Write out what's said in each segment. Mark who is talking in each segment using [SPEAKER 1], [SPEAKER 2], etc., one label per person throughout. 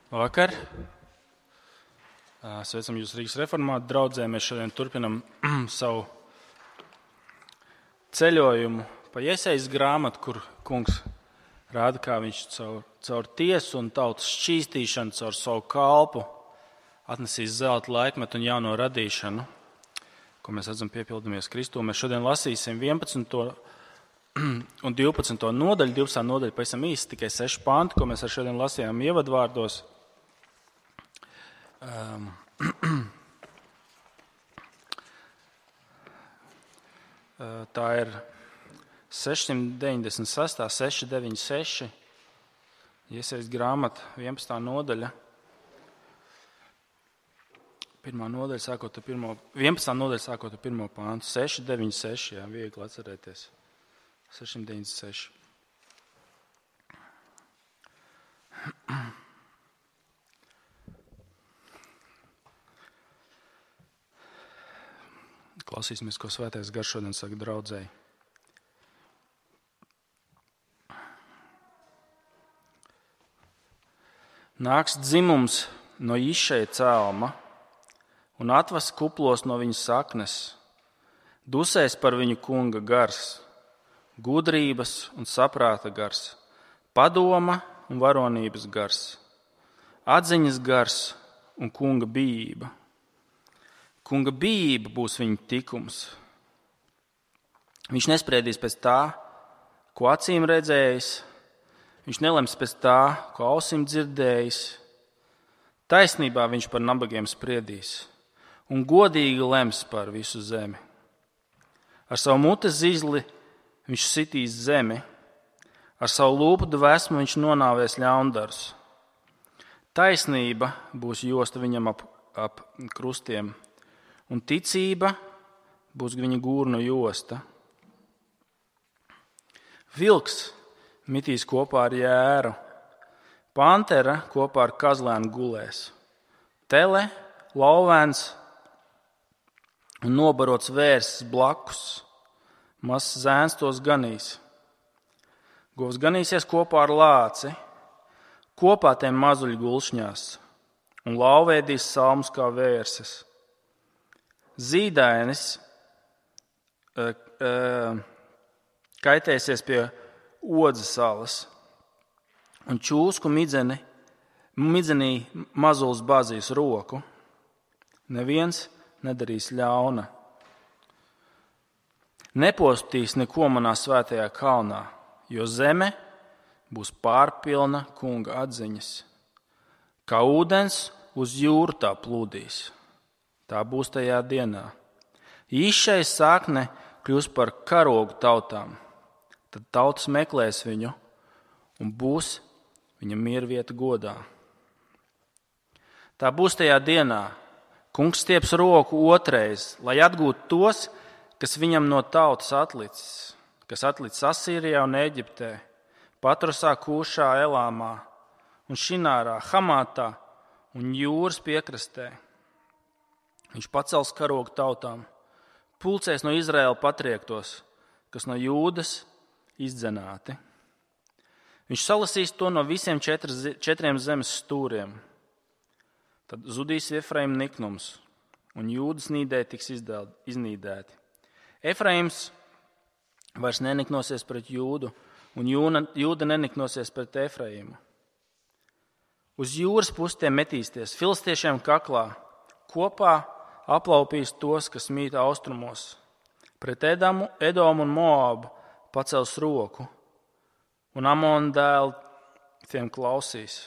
[SPEAKER 1] Vakar. Sveicam jūs Rīgas reformātu draudzē. Mēs šodien turpinam savu ceļojumu pa Jesajas grāmatu, kur kungs rāda, kā viņš caur tiesu un tautas šķīstīšanu, caur savu kalpu atnesīs zelta laikmetu un jauno radīšanu, ko mēs redzam piepildamies Kristū. Mēs šodien lasīsim 11. un 12. nodaļu. 12. nodaļa pavisam īsti, tikai 6 panti, ko mēs šodien lasījām ievadvārdos. Tā ir 696, 696, Jesajas grāmata, 11. nodaļa. 1. nodaļa sākot ar 11. nodaļa sākot ar 1. pāntu, 696, jā, viegli atcerēties. 696. Klausīsimies, ko Svētais Gars šodien saka draudzēji. Nāks dzimums no Išeja cēlma un atvas kuplos no viņa saknes. Dusēs par viņu kunga gars, gudrības un saprāta gars, padoma un varonības gars, atziņas gars un kunga bijība. Kunga bijība būs viņa tikums. Viņš nespriedīs pēc tā, ko acīm redzējis, viņš nelems pēc tā, ko ausīm dzirdējis. Taisnībā viņš par nabagiem spriedīs un godīgi lems par visu zemi. Ar savu mutes zīzli viņš sitīs zemi, ar savu lūpu dvēsmu viņš nonāvēs ļaundarus. Taisnība būs josta viņam ap krustiem, un ticība būs viņa gūrnu josta. Vilks mitīs kopā ar jēru, pantera kopā ar kazlēnu gulēs, tele, lauvēns un nobarots vērsis blakus, mazs zēns tos ganīs. Govs ganīsies kopā ar lāci, kopā tiem mazuļi gulšņās, un lauvēdīs salmus kā vērsis. Zīdainis kaitēsies pie odzes salas, un čūsku midzenī mazulis bāzīs roku. Neviens nedarīs ļauna. Nepostīs neko manā svētajā kalnā, jo zeme būs pārpilna kunga atziņas. Kā ūdens uz jūru tā plūdīs. Tā būs tajā dienā. Išeja sakne kļūs par karogu tautām. Tad tautas meklēs viņu un būs viņa miervieta godā. Tā būs tajā dienā. Kungs stieps roku otrais, lai atgūtu tos, kas viņam no tautas atlicis, kas atlicis Asīrijā un Eģiptē, Patrosā, Kūšā, Elāmā un Šinārā, Hamātā un jūras piekrastē. Viņš pacels karogu tautām, pulcēs no Izraēla patriektos, kas no Jūdas izdzenāti. Viņš salasīs to no visiem 4 zemes stūriem. Tad zudīs Efraima niknums, un Jūdas nīdē tiks iznīdēti. Efraims vairs neniknosies pret Jūdu, un Jūda neniknosies pret Efraimu. Uz jūras pustiem metīsties, filistiešiem kaklā, kopā aplaupīs tos, kas mīt austrumos. Pret Edomu un Moabu pacels roku, un Amona dēli tiem klausīs.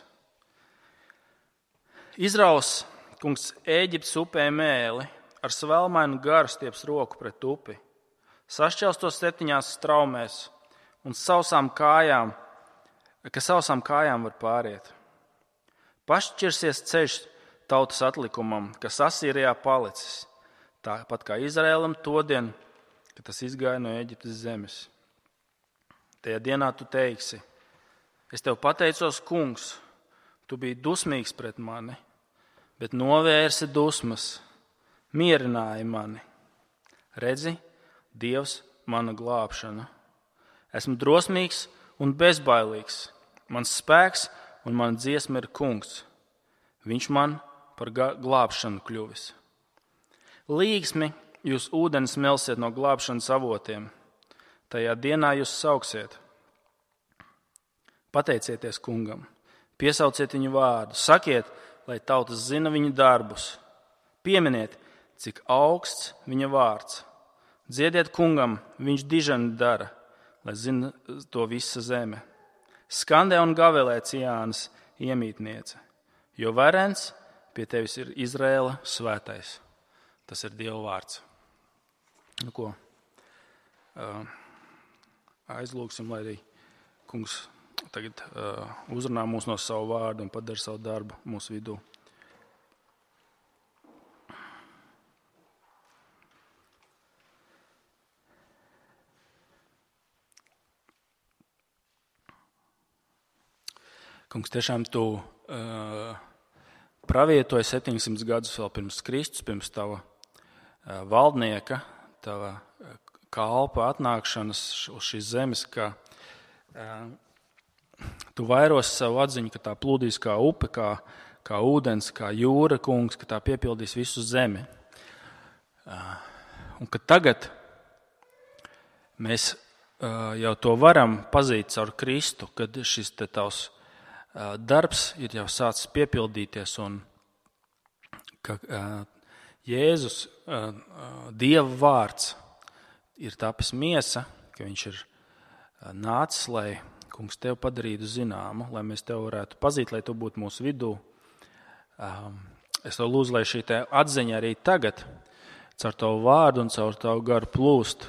[SPEAKER 1] Izraus kungs Ēģiptes upē mēli, ar svelmainu garu stieps roku pret upi. Sašķels to 7 straumēs, un sausām kājām var pāriet. Pašķirsies ceļš tautas atlikumam, kas Asīrijā palicis, tāpat kā Izraēlam todien, kad tas izgāja no Eģiptes zemes. Tajā dienā tu teiksi: es tev pateicos, kungs, tu biji dusmīgs pret mani, bet novērsi dusmas, mierināji mani. Redzi, Dievs, mana glābšana. Esmu drosmīgs un bezbailīgs. Mans spēks un mana dziesma ir kungs. viņš man par glābšanu kļuvis. Līgsmi jūs ūdens smelsiet no glābšanas avotiem, tajā dienā jūs sauksiet. Pateicieties kungam, piesauciet viņu vārdu, sakiet, lai tautas zina viņa darbus. Pieminiet, cik augsts viņa vārds. Dziediet kungam, viņš dižani dara, lai zina to visa zeme. Skandē un gavelē Cijānas iemītniece, jo varens pie tevis ir Izraēla svētais. Tas ir Dieva vārds. Nu ko, aizlūksim, lai arī kungs tagad uzrunā mūs no savu vārdu un padara savu darbu mūsu vidū. Kungs, tiešām tu pravietoji 700 gadus vēl pirms Kristus, pirms tava valdnieka, tava kalpa atnākšanas uz šīs zemes, ka tu vairosi savu atziņu, ka tā plūdīs kā upe, kā ūdens, kā jūra, kungs, ka tā piepildīs visu zemi. Un ka tagad mēs jau to varam pazīt caur Kristu, kad šis te tavs darbs ir jau sācis piepildīties un ka Jēzus, Dieva vārds, ir tapis miesa, ka viņš ir nācis, lai kungs tev padarītu zināmu, lai mēs tev varētu pazīt, lai tu būtu mūsu vidū. Es tev lūdzu, lai šī te atziņa arī tagad, caur tavu vārdu un caur tavu garu plūst,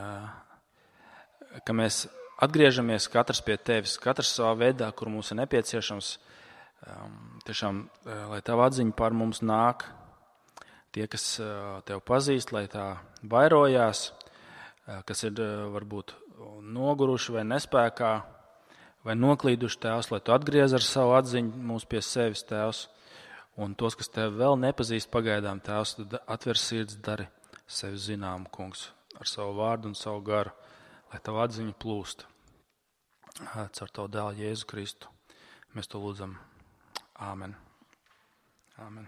[SPEAKER 1] ka mēs atgriežamies katrs pie tevis, katrs savā veidā, kur mums ir nepieciešams. Tiešām, lai tava atziņa pār mums nāk, tie, kas tev pazīst, lai tā vairojās, kas ir varbūt noguruši vai nespēkā, vai noklīduši tēvs, lai tu atgriez ar savu atziņu mūs pie sevis, tēvs, un tos, kas tev vēl nepazīst pagaidām, tēvs, tad atver sirds, dari sevi zinām, kungs, ar savu vārdu un savu garu, lai tava atziņa plūst caur tavu dēlu Jēzu Kristu. Mēs to lūdzam. Āmen. Āmen.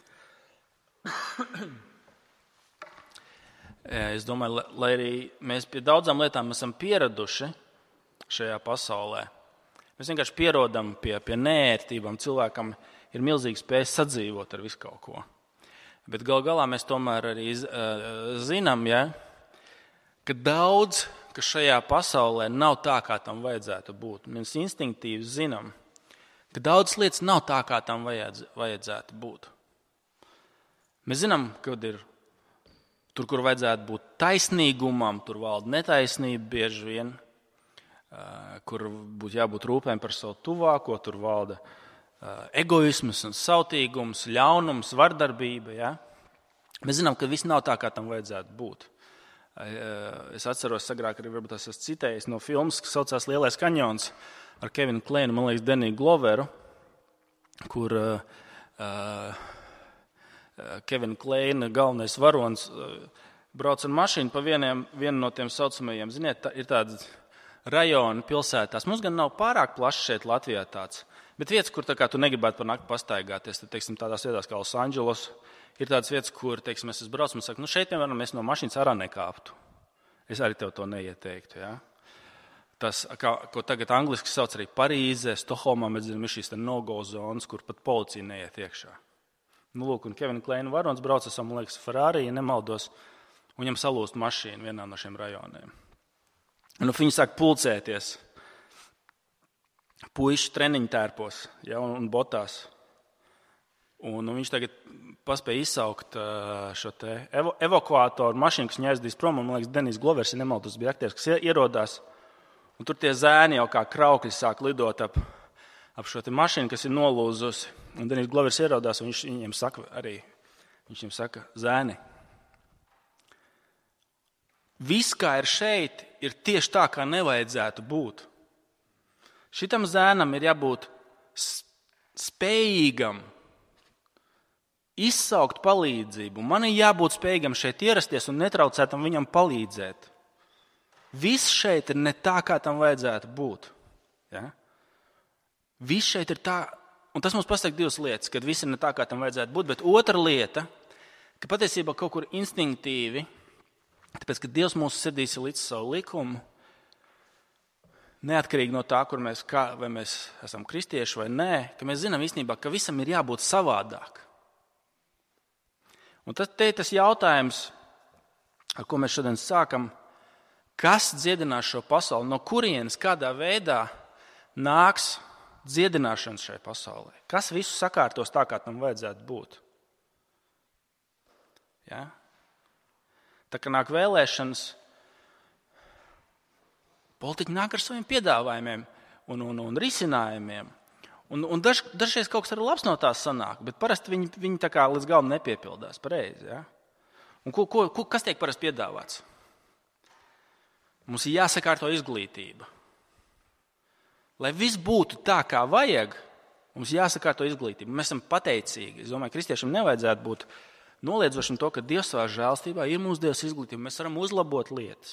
[SPEAKER 1] Es domāju, lai arī mēs pie daudzām lietām esam pieraduši šajā pasaulē. Mēs vienkārši pierodam pie neērtībām. Cilvēkam ir milzīga spēja sadzīvot ar visu kaut ko. Bet gal galā mēs tomēr arī zinām, ka daudz, kas šajā pasaulē nav tā, kā tam vajadzētu būt. Mēs instinktīvi zinām, ka daudz lietas nav tā, kā tam vajadzētu būt. Mēs zinām, ka ir tur, kur vajadzētu būt taisnīgumam, tur valda netaisnība bieži vien, kur būtu jābūt rūpēm par savu tuvāko, tur valda egoisms un sautīgums, ļaunums, vardarbība. Ja? Mēs zinām, ka viss nav tā, kā tam vajadzētu būt. Es atceros, agrāk arī varbūt esmu citējis no filmas, kas saucās Lielais kaņons ar Kevinu Kleinu, man liekas, Deniju Gloveru, kur Kevina Kleina galvenais varonis brauc ar mašīnu pa vienu no tiem saucamajiem. Ziniet, ir tādi rajoni pilsētās. Mums gan nav pārāk plašs šeit Latvijā tāds, bet vietas, kur tā kā tu negribētu par nakti pastaigāties, tad, teiksim, tādās vietās kā Losandželos, ir tādas vietas, kur, teiksim, es braucu un saku, šeit, piemēram, es no mašīnas ārā nekāptu. Es arī tev to neieteiktu, ja? Tas, ko tagad angliski sauc arī Parīzē, Stokholmā, mēs zinām, ir šīs no-go zonas, kur pat policija neiet iekšā. Nu, lūk, un Kevina Kleina varons brauc, man liekas, Ferrari, ja nemaldos, un viņam salūst mašīnu vienā no šiem rajoniem. Un viņi sāk pulcēties. Puiši treniņu tērpos, ja, un botās. Un viņš tagad paspēja izsaukt šo te evakuātoru mašīnu, kas ņēzdīs prom. Man liekas, Denijs Glovers, ja nemaldos, bija aktieris, kas ierodās. Un tur tie zēni jau kā kraukļi sāk lidot ap šo te mašīnu, kas ir nolūzusi. Un Denijs Glovers ierodās, un viņš viņiem saka, zēni, viss, kā ir šeit, ir tieši tā, kā nevajadzētu būt. Šitam zēnam ir jābūt spējīgam izsaukt palīdzību. Man ir jābūt spējīgam šeit ierasties un netraucētam viņam palīdzēt. Viss šeit ir ne tā, kā tam vajadzētu būt. Ja? Viss šeit ir tā, Un tas mums pasaka divas lietas, kad viss ir ne tā, kā tam vajadzētu būt, bet otra lieta, ka patiesībā kaut kur instinktīvi, tāpēc, ka Dievs mūsu sirdīs ir līdz savu likumu, neatkarīgi no tā, vai mēs esam kristieši vai nē, ka mēs zinām īstenībā, ka visam ir jābūt savādāk. Un tad te ir tas jautājums, ar ko mēs šodien sākam, kas dziedinās šo pasauli, no kurienes, kādā veidā nāks dziedināšana šai pasaulē. Kas visu sakārtos tā, kā tam vajadzētu būt. Ja? Tā kā nāk vēlēšanas, politiķi nāk ar saviem piedāvājumiem un risinājumiem. Un dažreiz kaut kas arī labs no tās sanāk, bet parasti viņi tā kā līdz galam nepiepildās pareizi. Ja? Un kas tiek parasti piedāvāts? Mums ir jāsakārto izglītība. Lai viss būtu tā, kā vajag, mums jāsakārto izglītība. Mēs esam pateicīgi. Es domāju, kristiešiem nevajadzētu būt noliedzošam to, ka Dievs savā žēlstībā ir mūsu Dievs izglītība. Mēs varam uzlabot lietas.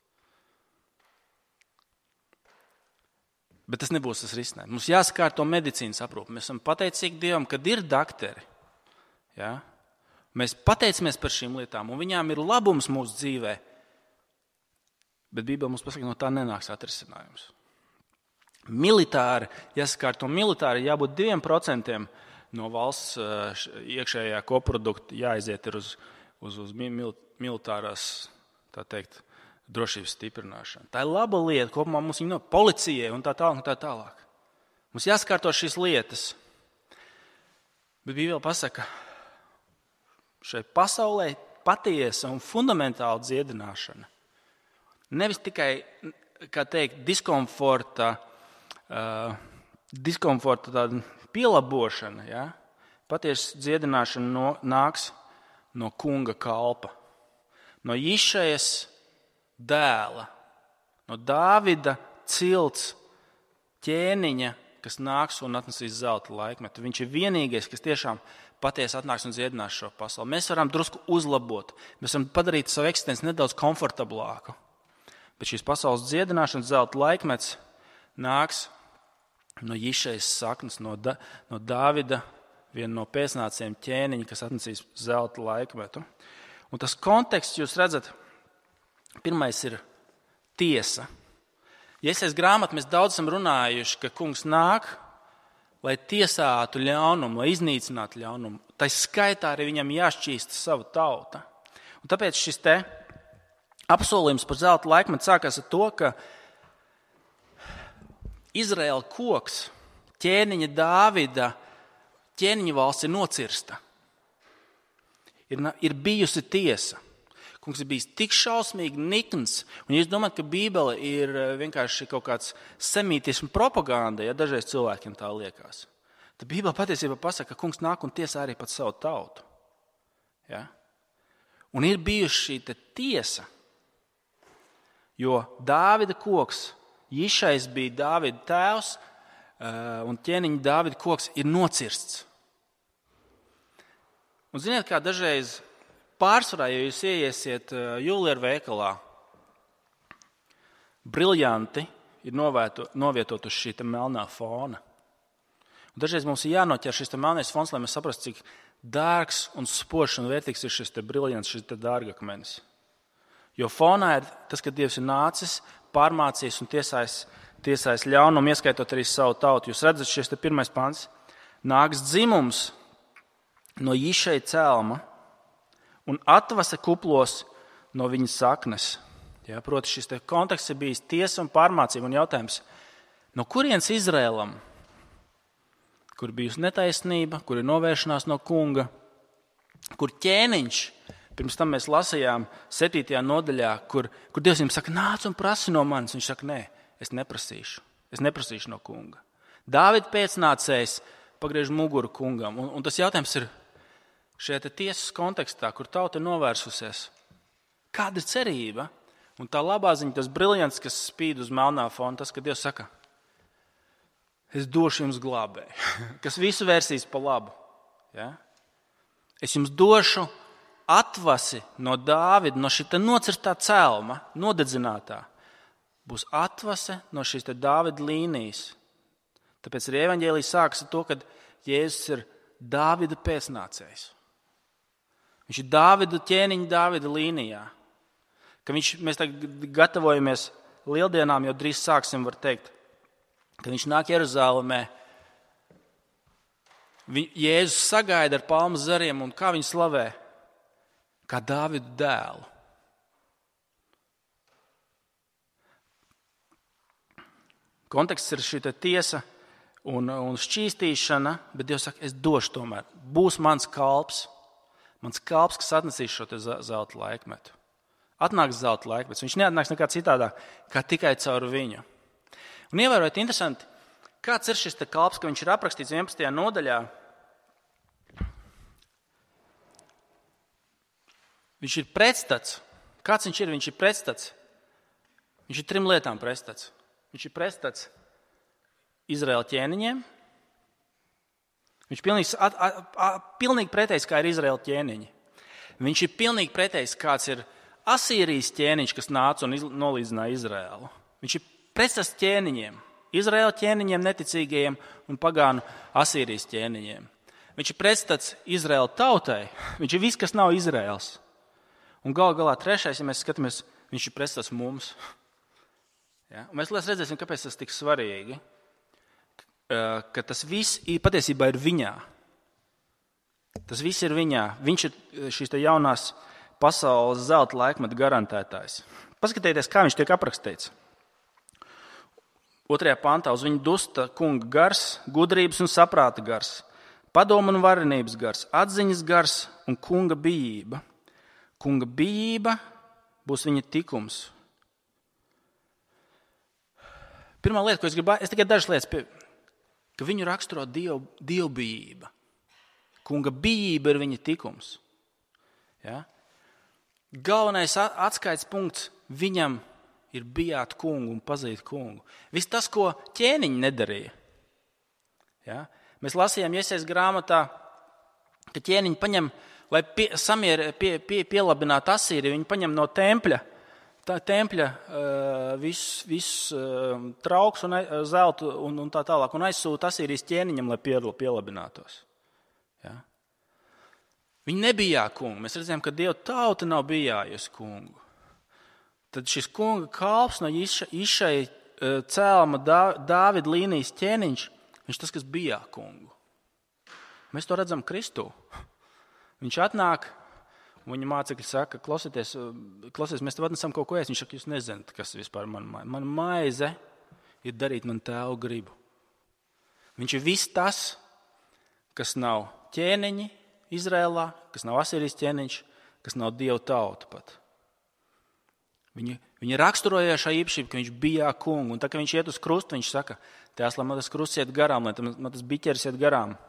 [SPEAKER 1] Bet tas nebūs tas risinājums. Mums jāsakārto medicīnas aprūpe. Mēs esam pateicīgi Dievam, kad ir dakteri. Ja? Mēs pateicamies par šīm lietām, un viņām ir labums mūsu dzīvē. Bet Bībele mums pasaka, no tā nenāks atrisinājums. Militāri, jāsakārto militāri, jābūt 2% no valsts iekšējā koprodukta jāaiziet ir uz militārās, tā teikt, drošības stiprināšanu. Tā ir laba lieta, kopumā mums viņa policijai un tā tālāk. Mums jāsakārto šīs lietas. Bet Bībele pasaka, šai pasaulē patiesa un fundamentāla dziedināšana. Nevis tikai, kā teikt, diskomforta tāda pielabošana. Ja? Patiesa dziedināšana nāks no kunga kalpa, no Jišejas dēla, no Dāvida cilts ķēniņa, kas nāks un atnesīs zelta laikmetu. Viņš ir vienīgais, kas tiešām patiesi atnāks un dziedinās šo pasauli. Mēs varam drusku uzlabot, mēs varam padarīt savu eksistenci nedaudz komfortablāku. Bet šīs pasaules dziedināšanas zelta laikmets nāks no Jišejas saknes, no Dāvida, viena no pēcnācējiem ķēniņa, kas atnesīs zelta laikmetu. Un tas konteksts, jūs redzat, pirmais ir tiesa. Iesaijas grāmatā mēs daudz esam runājuši, ka kungs nāk, lai tiesātu ļaunumu, lai iznīcinātu ļaunumu. Tā skaitā arī viņam jāšķīsta sava tauta. Un tāpēc šis te apsolījums par zelta laikmetu sākās ar to, ka Izraēla koks, ķēniņa Dāvida, ķēniņa valsts ir nocirsta. Ir bijusi tiesa. Kungs ir bijis tik šausmīgi nikns. Un ja jūs domājat, ka Bībele ir vienkārši kaut kāds semītismu propaganda, ja dažreiz cilvēkiem tā liekas, tad Bībele patiesībā pasaka, ka kungs nāk un tiesā arī pat savu tautu. Ja? Un ir bijusi šī tiesa, jo Dāvida koks, Jišais bija Dāvida tēvs, un ķēniņa Dāvida koks ir nocirsts. Un ziniet, kā dažreiz pārsvarā, ja jūs ieiesiet juvelieru veikalā, briljanti ir novietot uz šī melnā fona. Un dažreiz mums ir jānoķer šis melnais fons, lai mēs saprastu, cik dārgs un spožs un vērtīgs ir šis briljants, šis dārgakmenis. Jo fonā ir tas, ka Dievs ir nācis, pārmācījis un tiesājis ļaunumu, ieskaitot arī savu tautu. Jūs redzat, šis pirmais pants. Nāks dzimums no Jišeja cēlma un atvasa kuplos no viņa saknes. Ja, proti, šis konteksts ir bijis tiesa un pārmācība un jautājums, no kurienes Izrēlam, kur bijusi netaisnība, kur ir novēršanās no kunga, kur ķēniņš, pirms tam mēs lasījām 7. nodaļā, kur Dievs viņam saka, nāc un prasi no manis. Viņš saka, nē, es neprasīšu no kunga. Dāvida pēcnācējs pagriež muguru kungam. Un tas jautājums ir šajā tiesas kontekstā, kur tauta ir novērsusies. Kāda ir cerība? Un tā labā ziņa, tas briljants, kas spīd uz melnā fona, tas, ka Dievs saka, es došu jums glābēju, kas visu vērsīs pa labu. Ja? Es jums došu atvasi no Dāvida, no šī nocirstā cēlma, nodedzinātā. Būs atvase no šīs Dāvida līnijas. Tāpēc arī evaņģēlija sākas ar to, Jēzus ir Dāvida pēcnācējs. Viņš ir Dāvida ķēniņa, Dāvida līnijā. Mēs tagad gatavojamies lieldienām, jau drīz sāksim, var teikt, kad viņš nāk Jeruzalemē. Jēzus sagaida ar palmu zariem, un kā viņu slavē? Kā Dāvida dēlu. Konteksts ir šī tiesa un šķīstīšana, bet Dievs saka, es došu tomēr. Būs mans kalps, kas atnesīs šo zelta laikmetu. Atnāks zelta laikmets. Viņš neatnāks nekā citādā, kā tikai caur viņu. Un ievērojot interesanti, kāds ir šis kalps, ka viņš ir aprakstīts 11. nodaļā. Viņš ir pretstats. Kāds viņš ir? Viņš ir pretstats. Viņš ir 3 lietām pretstats. Viņš ir pretstats Izraēla ķēniņiem. Viņš ir pilnīgi pretējs, kā ir Izraēla ķēniņi. Viņš ir pilnīgi pretējs, kāds ir Asīrijas ķēniņš, kas nāca un nolīdzināja Izraēlu. Viņš ir pretstats ķēniņiem, Izraēla ķēniņiem, neticīgajiem un pagānu Asīrijas ķēniņiem. Viņš ir pretstats Izraēla tautai. Viņš ir viss, kas nav Izraēls. Un gal galā trešais, ja mēs skatāmies, viņš ir pretstats mums. Ja? Un mēs redzēsim, kāpēc tas tik svarīgi, ka tas viss patiesībā ir viņā. Tas viss ir viņā. Viņš ir šīs jaunās pasaules zelta laikmeta garantētājs. Paskatieties, kā viņš tiek aprakstīts. 2. pantā uz viņu dusta kunga gars, gudrības un saprāta gars, padoma un varenības gars, atziņas gars un kunga bijība. Kunga bijība būs viņa tikums. Pirmā lieta, ko es gribu, es tikai dažas lietas, ka viņu raksturo dievbijība. Kunga bijība ir viņa tikums. Ja? Galvenais atskaites punkts viņam ir bijāt kungu un pazīt kungu. Viss tas, ko ķēniņi nedarīja. Ja? Mēs lasījām Jesajas grāmatā, ka ķēniņi paņem, lai pielabinātu Asīriju, viņi paņem no tempļa visu trauks un zeltu un tā tālāk un aizsūta Asīrijas ķēniņam, lai pielabinātos. Ja? Viņi nebijā kungu. Mēs redzējām, ka Dieva tauta nav bijājusi kungu. Tad šis kunga kalps no Išai cēlma Dāvida līnijas ķēniņš, viņš tas, kas bijā kungu. Mēs to redzam Kristū. Viņš atnāk, un viņa mācekļi saka, klausieties, mēs tev atnesam kaut ko ēst. Viņš saka, jūs nezināt, kas vispār man maize ir darīt man tēvu gribu. Viņš ir viss tas, kas nav ķēniņi Izrēlā, kas nav Asīrijas ķēniņš, kas nav Dieva tauta pat. Viņa raksturojošā īpašība, ka viņš bijā kungu. Un tā, ka viņš iet uz krustu, viņš saka, tēvs, lai man tas krusts iet garām, lai man tas biķeris iet garām.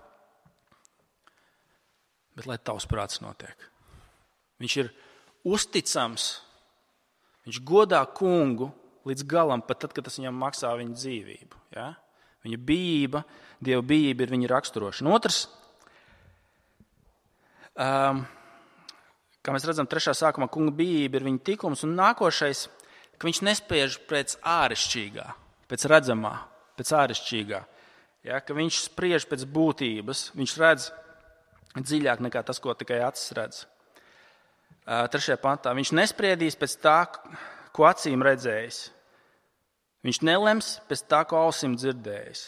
[SPEAKER 1] Bet lai tavs prāts notiek. Viņš ir uzticams. Viņš godā kungu līdz galam, pat tad, kad tas viņam maksā viņa dzīvību. Ja? Viņa bijība, Dieva bijība ir viņa raksturošana. Otrs, kā mēs redzam, 3. sākumā kunga bijība ir viņa tikums, un nākošais, ka viņš nespiež pēc āršķirīgā, pēc redzamā, pēc āršķirīgā. Ja, ka viņš spriež pēc būtības, viņš redz dziļāk nekā tas, ko tikai acis redz. 3. pantā viņš nespriedīs pēc tā, ko acīm redzējis. Viņš nelems pēc tā, ko ausīm dzirdējis.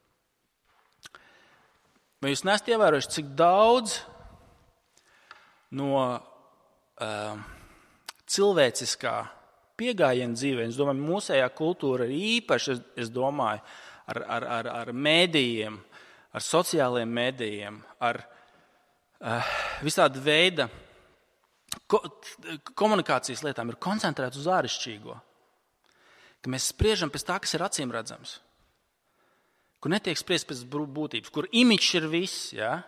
[SPEAKER 1] Vai jūs neesat ievērojuši, cik daudz no cilvēciskā piegājiena dzīvē, es domāju, mūsējā kultūra ir īpaši, es domāju, ar mēdījiem, ar sociālajiem mēdījiem, ar visāda veida komunikācijas lietām ir koncentrēts uz āršķirīgo. Ka mēs spriežam pēc tā, kas ir acīm redzams. Kur netiek spriest pēc būtības, kur imičs ir viss, ja?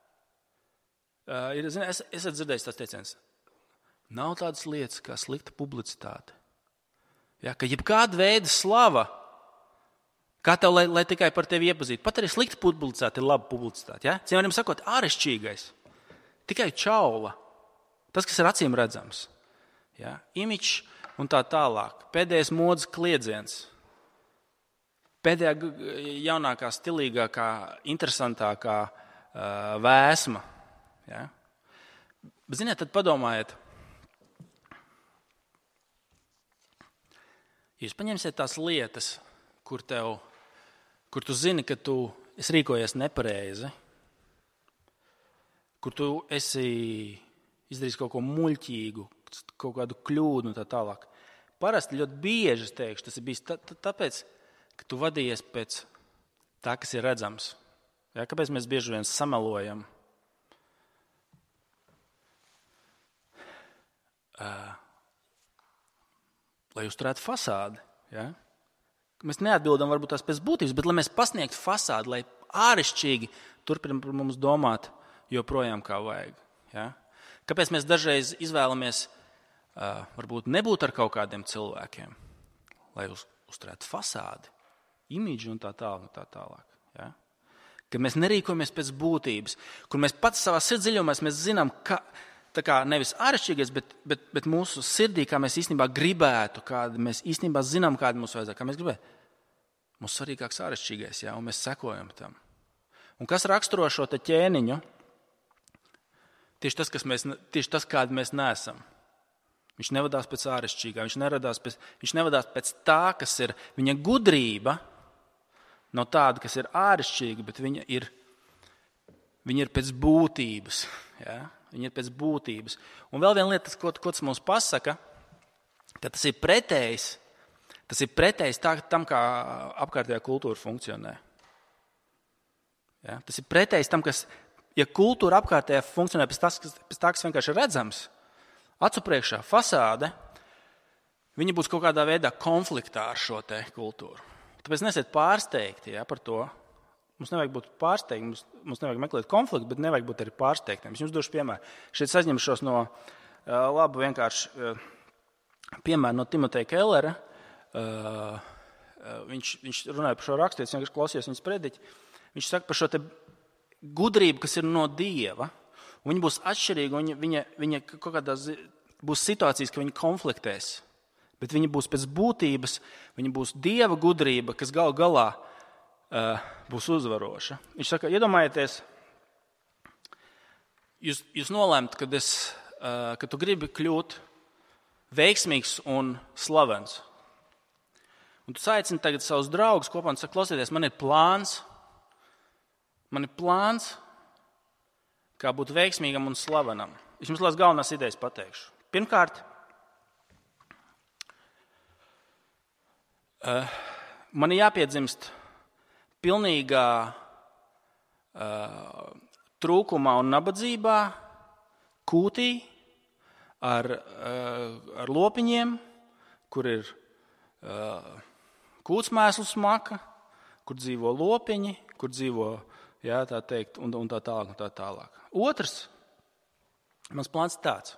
[SPEAKER 1] Esat dzirdējis tās teiciens. Nav tādas lietas kā slikta publicitāte. Ja, ka jebkāda veida slava, kā tev, lai tikai par tevi iepazītu, pat arī slikta publicitāte ir laba publicitāte. Ja? Cieniem sakot, āršķirīgais, tikai čaula, tas, kas ir acīm redzams. Ja? Imičs un tā tālāk, pēdējais modes kliedziens. pēdējā jaunākā, stilīgākā, interesantākā vēsma. Ja? Bet, ziniet, tad padomājiet, jūs paņemsiet tās lietas, kur tu zini, ka tu esi rīkojies nepareizi, kur tu esi izdarījis kaut ko muļķīgu, kaut kādu kļūdu un tā tālāk. Parasti ļoti bieži, es teikšu, tas ir bijis tāpēc, ka tu vadījies pēc tā, kas ir redzams. Ja, kāpēc mēs bieži vien samelojam? Lai uzturētu fasādi. Ja? Mēs neatbildam varbūt tās pēc būtības, bet lai mēs pasniegtu fasādi, lai āršķirīgi turpinam par mums domāt joprojām kā vajag. Ja? Kāpēc mēs dažreiz izvēlamies varbūt nebūt ar kaut kādiem cilvēkiem, lai uzturētu fasādi, imidžu un tā tālāk. Ja? Kad mēs nerīkojamies pēc būtības, kur mēs pats savā sirdsdziļumā mēs zinām, ka tā kā nevis āršķirīgais, bet mūsu sirdī, kā mēs īstenībā gribētu, kādi mēs īstenībā zinām, kādi mums vajadzētu, kā mēs gribētu. Mums svarīgāks āršķirīgais, ja, un mēs sekojam tam. Un kas raksturo šo te ķēniņu? Tieši tas, kādi mēs neesam. Viņš nevadās pēc āršķirīgā, viņš nevadās pēc tā, kas ir viņa gudrība, no tāda, kas ir āršķirīga, bet viņa ir pēc būtības. Ja? Viņa ir pēc būtības. Un vēl viena lieta, ko tas mums pasaka, ka tas ir pretējs tam, kā apkārtējā kultūra funkcionē. Ja? Tas ir pretējs tam, ja kultūra apkārtējā funkcionē pēc tā, kas vienkārši ir redzams, acu priekšā fasāde, viņa būs kaut kādā veidā konfliktā ar šo te kultūru. Tāpēc nesiet pārsteigti par to. Mums nevajag būt pārsteigti, mums nevajag meklēt konfliktu, bet nevajag būt arī pārsteigtiem. Es jums došu piemēru. Šeit aizņemšos no labu vienkārši piemēru no Timoteja Kellera. Viņš runāja par šo rakstu, es vienkārši klausījos viņas prediķi. Viņš saka par šo te gudrību, kas ir no Dieva. Viņa būs atšķirīga, viņa kaut kādā būs situācijas, ka viņa konfliktēs. Bet viņa būs pēc būtības, viņa būs Dieva gudrība, kas galā būs uzvaroša. Viņš saka, iedomājieties, jūs nolēmt, ka tu gribi kļūt veiksmīgs un slavens. Un tu saicini tagad savus draugus kopā un saka, klausieties, man ir plāns, kā būt veiksmīgam un slavenam. Es jums lās galvenās idejas pateikšu. Pirmkārt, man ir jāpiedzimst pilnīgā trūkumā un nabadzībā, kūtī, ar lopiņiem, kur ir kūtsmēslu smaka, kur dzīvo lopiņi, kur dzīvo, jā, tā teikt, un tā tālāk. Otrs, mans plāns tāds,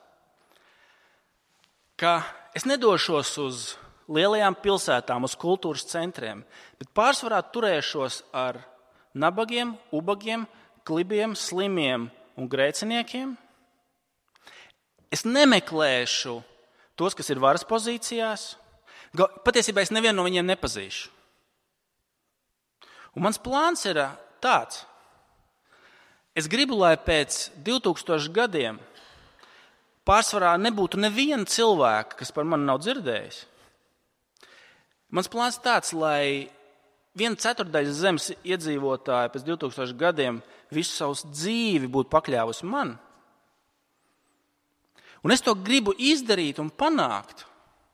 [SPEAKER 1] ka es nedošos uz lielajām pilsētām, uz kultūras centriem, bet pārsvarā turēšos ar nabagiem, ubagiem, klibiem, slimiem un grēciniekiem. Es nemeklēšu tos, kas ir varas pozīcijās. Patiesībā es nevienu no viņiem nepazīšu. Un mans plāns ir tāds. Es gribu, lai pēc 2000 gadiem pārsvarā nebūtu neviena cilvēka, kas par mani nav dzirdējis. Mans plāns tāds, lai 1/4 zemes iedzīvotāji pēc 2000 gadiem visu savus dzīvi būtu pakļāvusi man. Un es to gribu izdarīt un panākt,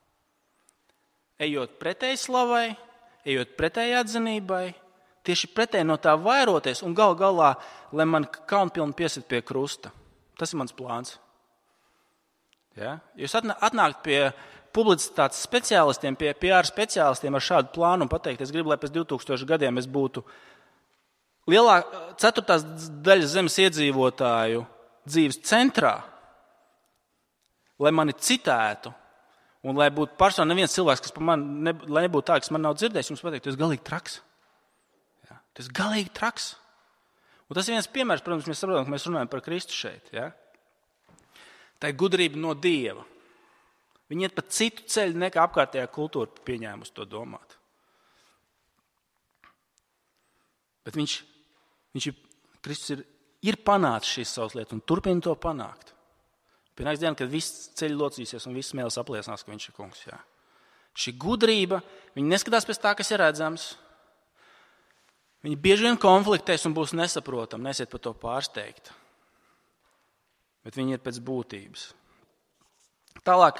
[SPEAKER 1] ejot pretēji slavai, ejot pretēji atzinībai, tieši pretēji no tā vairoties un gal galā, lai man kaunpilni piesit pie krusta. Tas ir mans plāns. Ja? Jūs atnākt pie publicitātes speciālistiem, pie PR speciālistiem ar šādu plānu un pateikt, es gribu, lai pēc 2000 gadiem es būtu lielā 1/4 zemes iedzīvotāju dzīves centrā, lai mani citētu un lai būtu persona neviens cilvēks, kas par mani, lai nebūtu tā, kas man nav dzirdējis, jums pateikt, tu esi galīgi traks. Ja? Tu esi galīgi traks. Un tas ir viens piemērs, protams, mēs saprotam, ka mēs runājam par Kristu šeit. Ja? Tā ir gudrība no Dieva. Viņi iet pa citu ceļu, nekā apkārtējā kultūra pieņēmusi to domāt. Bet Kristus ir panācis šīs savas lietas un turpina to panākt. Pienāks diena, kad viss ceļi locīsies un viss smēlis apliecinās, ka viņš ir kungs. Jā. Šī gudrība, viņi neskatās pēc tā, kas ir redzams. Viņi bieži vien konfliktēs un būs nesaprotami, nesiet par to pārsteigt. Bet viņi ir pēc būtības. Tālāk,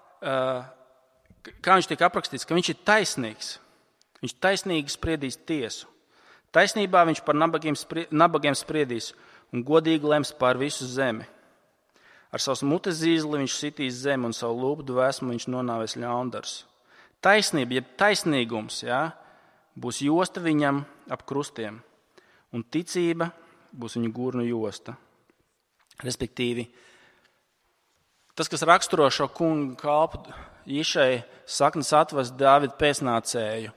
[SPEAKER 1] kā viņš tiek aprakstīts, ka viņš ir taisnīgs. Viņš taisnīgi spriedīs tiesu. Taisnībā viņš par nabagiem spriedīs un godīgi lems pār visu zemi. Ar savas mutes zīzli viņš sitīs zemi un savu lūpu dvēsmu viņš nonāvēs ļaundarus. Taisnība, jeb taisnīgums, būs josta viņam ap krustiem, un ticība būs viņa gurnu josta. Respektīvi, tas, kas raksturo šo kungu kalpu Jišai saknes atvest Dāvida pēcnācēju,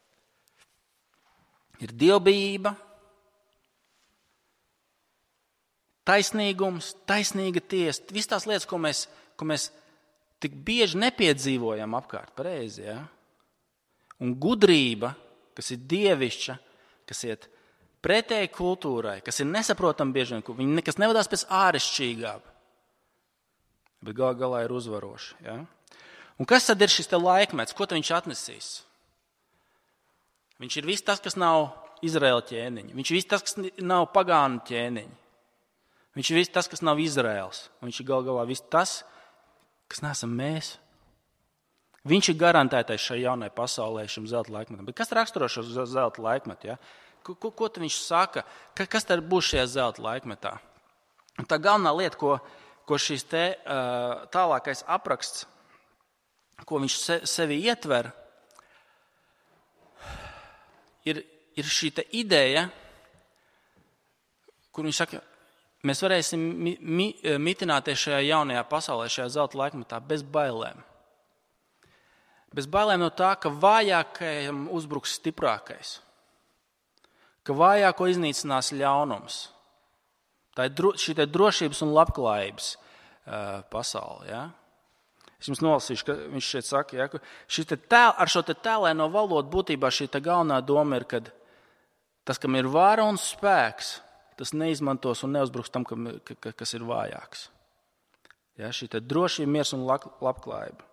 [SPEAKER 1] ir dievbijība, taisnīgums, taisnīga tiesa, visas tās lietas, ko mēs tik bieži nepiedzīvojam apkārt, pareizi, ja? Un gudrība, kas ir dievišķa, kas iet pretēji kultūrai, kas ir nesaprotama bieži vien, viņi nekas nevadās pēc āršķirīgā, bet galā ir uzvaroši. Ja? Un kas tad ir šis te laikmets? Ko tad viņš atnesīs? Viņš ir viss tas, kas nav Izraēla ķēniņi. Viņš ir viss tas, kas nav pagānu ķēniņi. Viņš ir viss tas, kas nav Izraēls. Un viņš ir galā viss tas, kas neesam mēs. Viņš ir garantētais šai jaunai pasaulē, šim zelta laikmetam. Bet kas raksturo šo zelta laikmetu? Ja? Ko tad viņš saka? Kas tad būs šajā zelta laikmetā? Un tā galvenā lieta, ko šīs tālākais apraksts, ko viņš sevi ietver, ir šī ideja, kur viņš saka, mēs varēsim mitināties šajā jaunajā pasaulē, šajā zelta laikmetā bez bailēm. Bez bailēm no tā, ka vājākajam uzbruks stiprākais, ka vājāko iznīcinās ļaunums. Tā ir šī drošības un labklājības pasaule. Ja? Es jums nolasīšu, ka viņš šeit saka, ja, ka ar šo tēlēno valodu būtībā šī galvenā doma ir, ka tas, kam ir vara un spēks, tas neizmantos un neuzbruks tam, kas ir vājāks. Ja, šī drošība, miers un labklājība.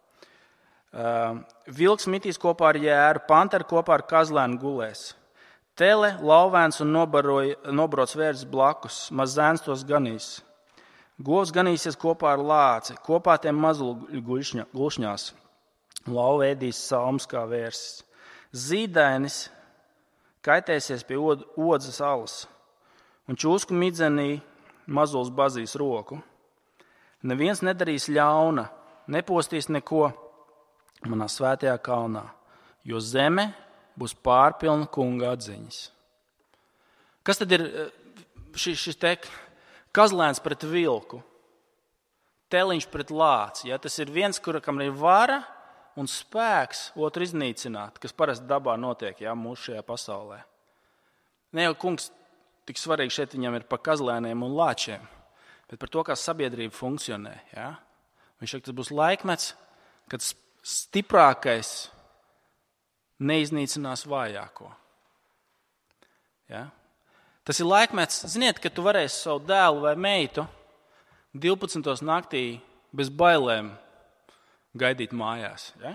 [SPEAKER 1] Vilks mitīs kopā ar jēru, pantera kopā ar kazlēnu gulēs. Tele, lauvēns un nobrots vērts blakus, maz zēns tos ganīs. Govs ganīsies kopā ar lāci, kopā tiem mazuli gulšņās. Lauva ēdīs salmus kā vērsis. Zīdainis kaitēsies pie odzes alas, un čūsku midzenī mazulis bazīs roku. Neviens nedarīs ļauna, nepostīs neko manā svētajā kalnā, jo zeme būs pārpilna kunga atziņas. Kas tad ir šis kazlēns pret vilku, teliņš pret lāci? Ja? Tas ir viens, kam ir vara un spēks otru iznīcināt, kas parasti dabā notiek mūsu šajā pasaulē. Ne jau kungs tik svarīgi šeit viņam ir par kazlēniem un lāčiem, bet par to, kā sabiedrība funkcionē. Ja? Viņš saka, tas būs laikmets, kad stiprākais neiznīcinās vājāko. Ja? Tas ir laikmets, ziniet, ka tu varēsi savu dēlu vai meitu 12. naktī bez bailēm gaidīt mājās. Ja?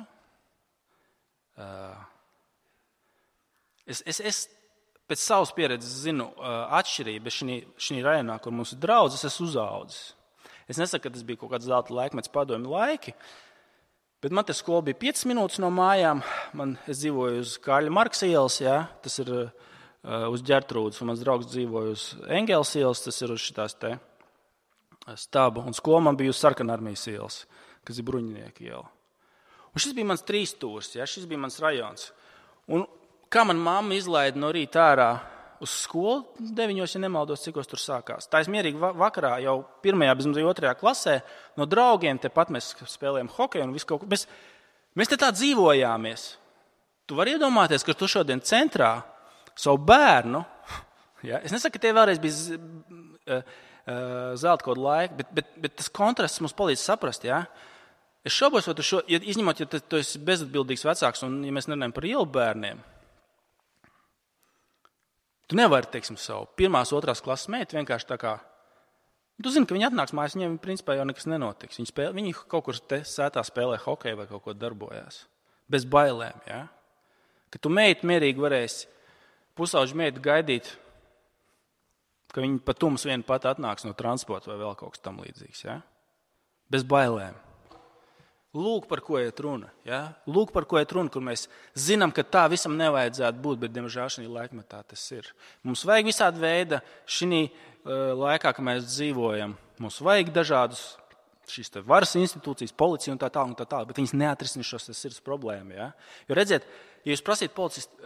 [SPEAKER 1] Es pēc savas pieredzes zinu atšķirību šī rajonā, kur mums ir draudzes, es uzaudzis. Es nesaku, ka tas bija kaut kāds zelta laikmets padomju laiki, bet man te skola bija 5 minūtes no mājām. Es dzīvoju uz Kārļa Marksa ielas, tas ir uz Ģertrūdas, un mans draugs dzīvoja uz Engels ielas, tas ir uz šitās te stabu. Un skola man bija uz Sarkanarmijas ielas, kas ir Bruņinieku iela. Un šis bija mans 3 stūrs, šis bija mans rajons. Un kā man mamma izlaida no rīta ārā uz skolu, 9, ja nemaldos, cikos tur sākās. Tā es mierīgi vakarā, jau 1. bez 2. klasē, no draugiem tepat mēs spēlējam hokeju un visu kaut ko. Mēs te tā dzīvojāmies. Tu vari iedomāties, ka tu šodien centrā savu bērnu, es nesaku, ka tie vēlreiz bija zelta kaut laika, bet tas kontrasts mums palīdz saprast, Es šaubos, vai izņemot, ja tu esi bezatbildīgs vecāks un ja mēs nerunājam par ielu bērniem, Tu nevari, teiksim, savu 1. 2. klases meitu vienkārši tā kā. Tu zini, ka viņi atnāks mājās, viņiem principā jau nekas nenotiks. Viņi kaut kur sētā spēlē hokeju vai kaut ko darbojās. Bez bailēm, ja? Ka tu meitu mierīgi varēsi pusauģu meitu gaidīt, ka viņi pa tums vienu pat atnāks no transporta vai vēl kaut kas tam līdzīgs, ja? Bez bailēm. Lūk, par ko iet runa. Ja? Lūk, par ko iet runa, kur mēs zinām, ka tā visam nevajadzētu būt, bet, diemžēl, šī laikmetā tas ir. Mums vajag visādi veida šī laikā, kad mēs dzīvojam. Mums vajag dažādus šīs varas institūcijas, policiju un tā tālāk, bet viņas neatrisinās šos sirds problēmu. Ja? Jo redziet, ja jūs prasīt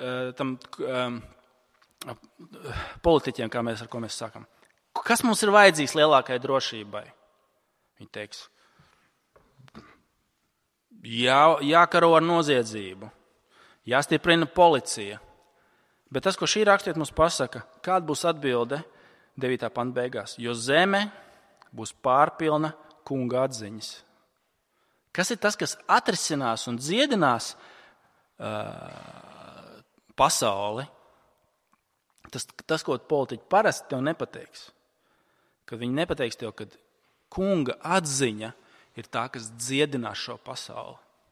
[SPEAKER 1] politiķiem, ar ko mēs sākam, kas mums ir vajadzīgs lielākai drošībai? Viņi teiks, jākaro ar noziedzību, jāstiprina policija. Bet tas, ko šī rakstiet mums pasaka, kāda būs atbilde 9. panta beigās, jo zeme būs pārpilna kunga atziņas. Kas ir tas, kas atrisinās un dziedinās pasauli? Tas, ko politiķi parasti tev nepateiks. Kad viņi nepateiks tev, ka kunga atziņa ir tā, kas dziedinās šo pasauli.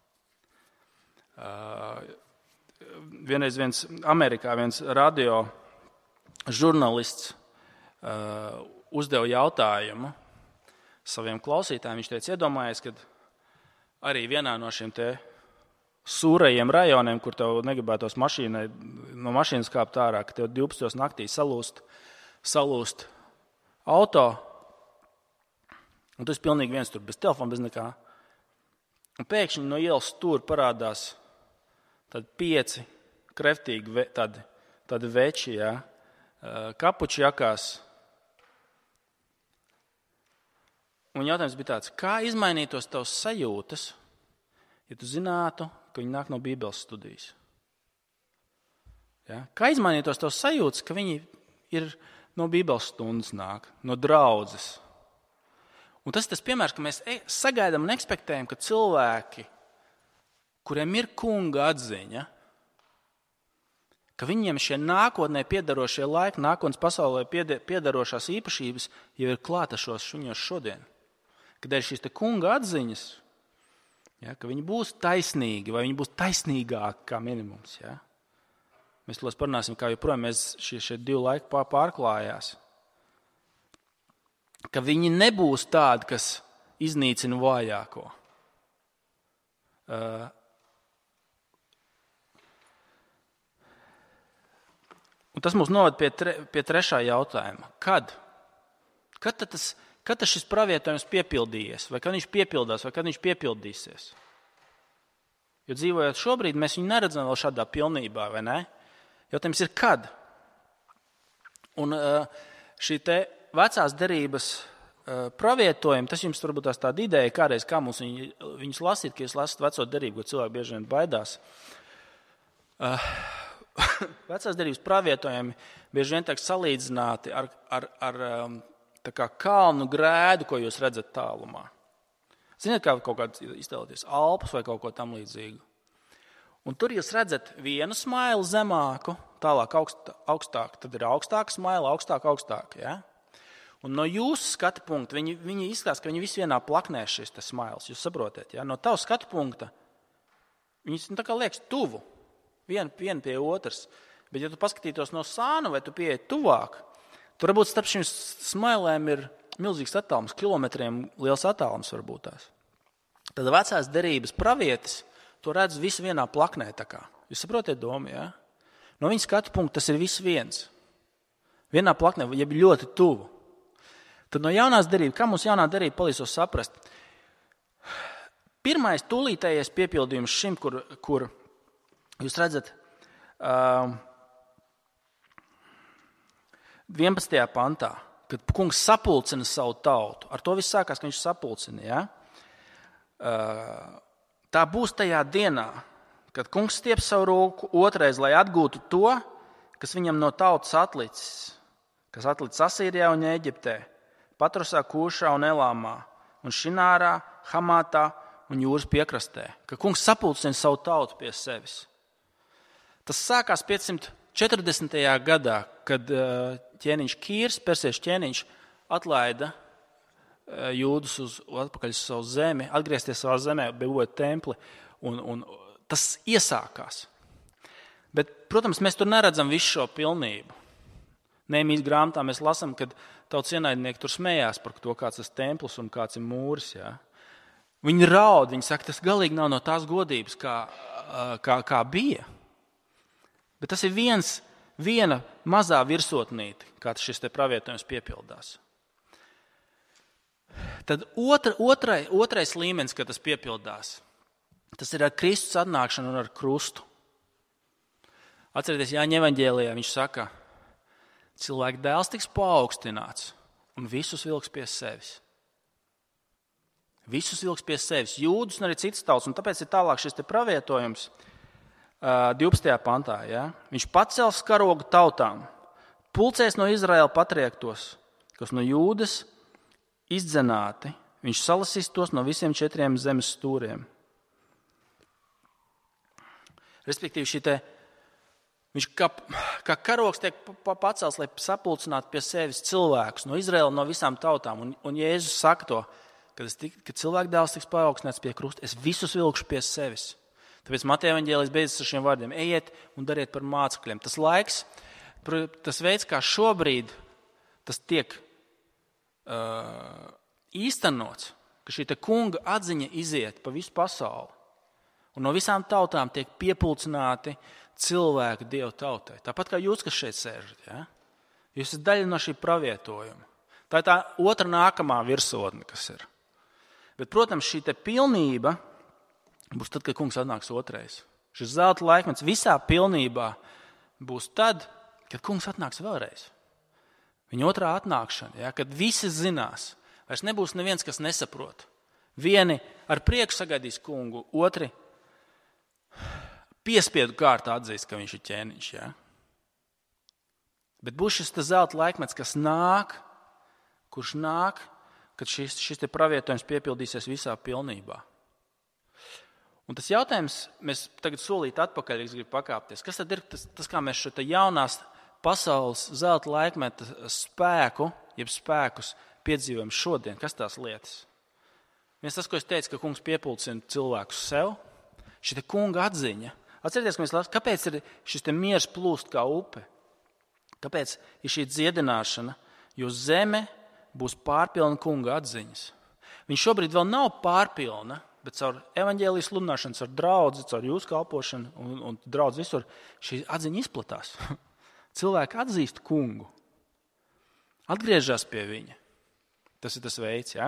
[SPEAKER 1] Vienreiz Amerikā viens radio žurnālists uzdeva jautājumu saviem klausītājiem. Viņš teica, iedomājies, ka arī vienā no šiem te sūrajiem rajoniem, kur tev negribētos no mašīnas kāpt ārā, ka tev 12. naktī salūst auto, un tu esi pilnīgi viens tur, bez telefona, bez nekā. Un pēkšņi no ielas tur parādās tādi 5 kreftīgi tādi veči, ja, kapuči jakās. Un jautājums bija tāds, kā izmainītos tavs sajūtas, ja tu zinātu, ka viņi nāk no Bībeles studijas? Ja? Kā izmainītos tavs sajūtas, ka viņi ir no Bībeles stundas nāk, no draudzes? Un tas ir tas piemērs, ka mēs sagaidām un ekspektējam, ka cilvēki, kuriem ir kunga atziņa, ka viņiem šie nākotnē piedarošie laiki, nākotnes pasaulē piedarošās īpašības jau ir klātašos viņos šodien. Kad ir šīs te kunga atziņas, ja, ka viņi būs taisnīgi vai viņi būs taisnīgāki kā minimums. Ja. Mēs to parunāsim, kā joprojām šie 2 laiki pārklājās. Ka viņi nebūs tādi, kas iznīcina vājāko. Un tas mūs noved pie 3. jautājuma. Kad šis pravietojums piepildījies? Vai kad viņš piepildās, vai kad viņš piepildīsies? Jo dzīvojot šobrīd, mēs viņu neredzam vēl šādā pilnībā, vai ne? Jautājums ir kad? Un šī te vecās derības pravietojumi, tas jums varbūt tās tāda ideja, kādreiz kā mums viņus lasīt, ka jūs lasat veco derību, ko cilvēki bieži vien baidās. Vecās derības pravietojumi bieži vien tiek salīdzināti ar tā kā kalnu grēdu, ko jūs redzat tālumā. Ziniet, kā kaut kāds iztēloties Alpus vai kaut ko tam līdzīgu. Un tur jūs redzat vienu smailu zemāku, tālāk augstāk, tad ir augstāka smaila, augstāk, ja? Un no jūsu skatu punkta, viņi izskatās, ka viņi visi vienā plaknē šis tas smailes, jūs saprotiet, ja? No tavu skatu punkta, viņas tā kā liekas tuvu, viena pie otras, bet ja tu paskatītos no sāna vai tu pieeji tuvāk, tur varbūt starp šīm smailēm ir milzīgs attālums, kilometriem liels attālums varbūt tās. Tad vecās derības pravietis to redz visu vienā plaknē tā kā. Jūs saprotiet domu, ja? No viņa skatu punkta tas ir viss viens. Vienā plaknē, jeb ļoti tuvu. Tad no jaunās derības, kā mums jaunā derība palīdzos saprast? Pirmais tūlītējais piepildījums šim, kur jūs redzat 11. pantā, kad kungs sapulcina savu tautu. Ar to viss sākās, ka viņš sapulcina, ja? Tā būs tajā dienā, kad kungs stieps savu roku otrais, lai atgūtu to, kas viņam no tautas atlicis, kas atlicis Asīrijā un Ēģiptē, Patrusā, Kūšā un Elāmā, un Šinārā, Hamātā un jūras piekrastē. Ka kungs sapulcina savu tautu pie sevis. Tas sākās 500 40. gadā, kad ķēniņš Kīrs, persiešu ķēniņš, atlaida jūdus atpakaļ uz savu zemi, atgriezties savā zemē, būvot templi, un tas iesākās. Bet, protams, mēs tur neredzam visu šo pilnību. Nehemijas grāmatā mēs lasām, kad tautas ienaidnieki tur smējās par to, kāds tas templis un kāds ir mūris. Ja? Viņi raud, viņi saka, tas galīgi nav no tās godības, kā bija. Bet tas ir viena mazā virsotnīte, kā šis te pravietojums piepildās. Tad otrais līmenis, kad tas piepildās, tas ir ar Kristus atnākšanu un ar krustu. Atcerieties, Jāņa evaņģēlijā viņš saka, cilvēka dēls tiks paaugstināts un visus vilks pie sevis. Visus vilks pie sevis, jūdus un arī citas tautas. Un tāpēc ir tālāk šis te pravietojums 12. pantā. Ja? Viņš pacels karogu tautām, pulcēs no Izraēla patriektos, kas no Jūdas izdzenāti. Viņš salasīs tos no visiem 4 zemes stūriem. Respektīvi, viņš kā karogs tiek pacels, lai sapulcinātu pie sevis cilvēkus no Izraēla, no visām tautām. Un Jēzus saka to, kad cilvēku dēls tiks paaugstināts pie krusta, es visus vilkšu pie sevis. Tāpēc Mateja evaņģēlijs beidzas ar šiem vārdiem: ejiet un dariet par mācekļiem. Tas laiks, tas veids, kā šobrīd tas tiek īstenots, ka šī kunga atziņa iziet pa visu pasauli. Un no visām tautām tiek piepulcināti cilvēki Dieva tautai. Tāpat kā jūs, kas šeit sēžat. Ja? Jūs esat daļa no šī pravietojuma. Tā ir tā otra nākamā virsotne, kas ir. Bet, protams, šī pilnība būs tad, kad kungs atnāks otrais. Šis zelta laikmets visā pilnībā būs tad, kad kungs atnāks vēlreiz. Viņa otrā atnākšana, ja? Kad visi zinās. Vairs nebūs neviens, kas nesaprot. Vieni ar prieku sagaidīs kungu, otri piespiedu kārtā atzīst, ka viņš ir ķēniņš. Ja? Bet būs šis zelta laikmets, kas nāk, kurš nāk, kad šis pravietojums piepildīsies visā pilnībā. Un tas jautājums, mēs tagad solīt atpakaļ, es gribu pakāpties. Kas tad ir tas kā mēs šo jaunās pasaules zelta laikmeta spēku, jeb spēkus piedzīvojam šodien? Kas tās lietas? Viens tas, ko es teicu, ka kungs piepulcina cilvēkus sev, šī kunga atziņa. Atcerieties, ka mēs lasām, kāpēc ir šis miers plūst kā upe? Kāpēc ir šī dziedināšana? Jo zeme būs pārpilna kunga atziņas. Viņš šobrīd vēl nav pārpilna, bet caur evaņģēlijas sludināšanu, caur draudzi, caur jūsu kalpošanu un draudzi visur, šī atziņa izplatās. Cilvēki atzīst kungu. Atgriežas pie viņa. Tas ir tas veids, jā.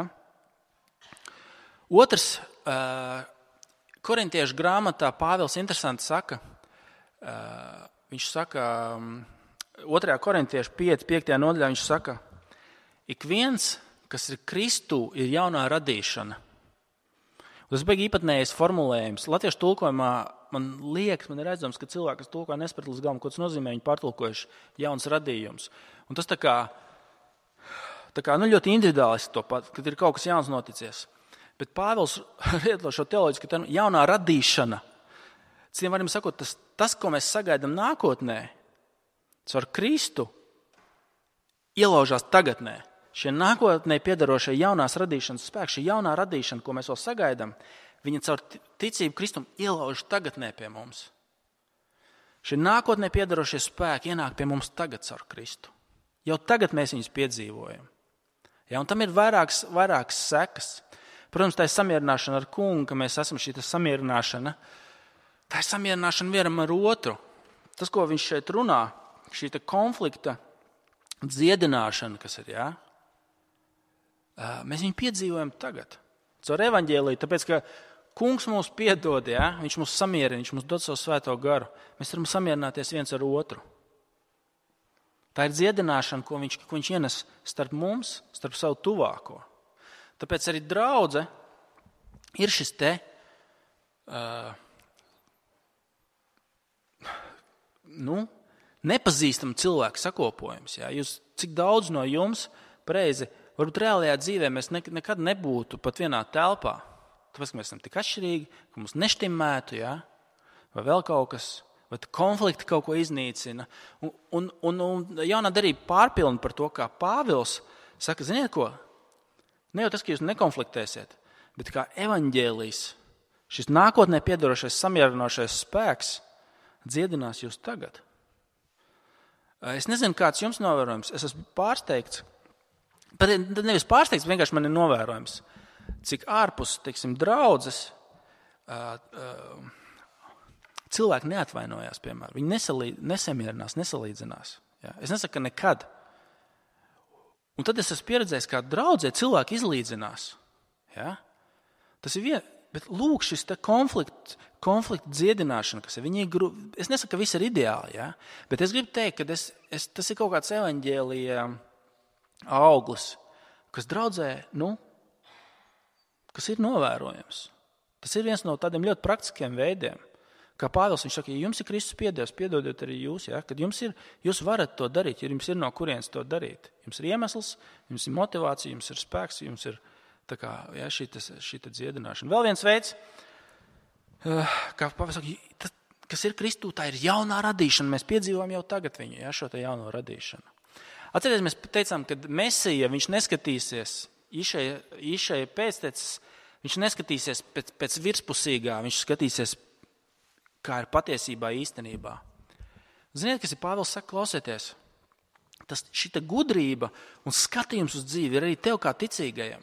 [SPEAKER 1] Otrs, Korintiešu grāmatā Pāvils interesanti saka, viņš saka, 2. Korintiešu 5. nodaļā viņš saka, ik viens, kas ir Kristū, ir jaunā radīšana. Tas beigas īpatnējais formulējums. Latviešu tulkojumā man ir redzams, ka cilvēki, kas tulkoja nesprat līdz galam, ko tas nozīmē, viņi pārtulkojuši jauns radījums. Un tas tā kā ļoti individuāliski to pat, kad ir kaut kas jauns noticies. Bet Pāvils lieto šo teoloģisku terminu jaunā radīšana. Citiem varam sakot, tas, ko mēs sagaidām nākotnē, caur Kristu, ielaužās tagadnē. Šie nākotnē piedarošie jaunās radīšanas spēki, šī jaunā radīšana, ko mēs vēl sagaidām, viņa caur ticību Kristum ielauž tagadnē pie mums. Šie nākotnē piedarošie spēki ienāk pie mums tagad caur Kristu. Jau tagad mēs viņus piedzīvojam. Ja, un tam ir vairākas sekas. Protams, tā ir samierināšana ar kungu, ka mēs esam šī samierināšana. Tā ir samierināšana vienam ar otru. Tas, ko viņš šeit runā, šī konflikta dziedināšana, kas ir, jā, mēs viņu piedzīvojam tagad. Caur evaņģēliju, tāpēc, ka kungs mūs piedod, jā, viņš mūs samierina, viņš mums dod savu svēto garu. Mēs varam samierināties viens ar otru. Tā ir dziedināšana, ko viņš ienes starp mums, starp savu tuvāko. Tāpēc arī draudze ir šis nepazīstama cilvēka sakopojums. Jā. Cik daudz no jums pareizi, varbūt reālajā dzīvē mēs nekad nebūtu pat vienā telpā, tāpēc, ka mēs esam tik atšķirīgi, ka mums neštimētu, jā, vai vēl kaut kas, vai konflikti kaut ko iznīcina. Un jaunā derība pārpilna par to, kā Pāvils saka, ziniet ko? Ne jau tas, ka jūs nekonfliktēsiet, bet kā evaņģēlijs, šis nākotnē piedarošais, samierinošais spēks dziedinās jūs tagad. Es nezinu, kāds jums novērojums. Es esmu pārsteigts. Pat nevis pārsteigts, vienkārši man ir novērojums, cik ārpus, teiksim, draudzes cilvēki neatvainojās, piemēram. Viņi nesamierinās, nesalīdzinās. Ja? Es nesaku, ka nekad. Un tad es esmu pieredzējis, kā draudzē cilvēki izlīdzinās. Ja? Tas ir bet lūk, šis konflikta dziedināšana, kas ir es nesaku, ka viss ir ideāli, ja? Bet es gribu teikt, ka tas ir kaut kāds evaņģēlija auglis, kas draudzē, kas ir novērojams. Tas ir viens no tādiem ļoti praktiskiem veidiem. Kā Pāvils, viņš saka, ja jums ir Kristus piedevs, piedodiet arī jūs, ja? Kad jūs varat to darīt, ja jums ir no kurienes to darīt. Jums ir iemesls, jums ir motivācija, jums ir spēks, jums ir šī dziedināšana. Vēl viens veids, kā Pāvils saka, kas ir Kristū, tā ir jaunā radīšana. Mēs piedzīvojam jau tagad viņu, ja, šo te jauno radīšanu. Atcerieties, mēs teicām, ka Mesija, viņš neskatīsies, īšai pēctecis, viņš neskatīsies pēc virspusīgā, viņš skatīsies, kā ir patiesībā īstenībā. Ziniet, kas ir Pāvils saka, klausieties, šita gudrība un skatījums uz dzīvi ir arī tev kā ticīgajam.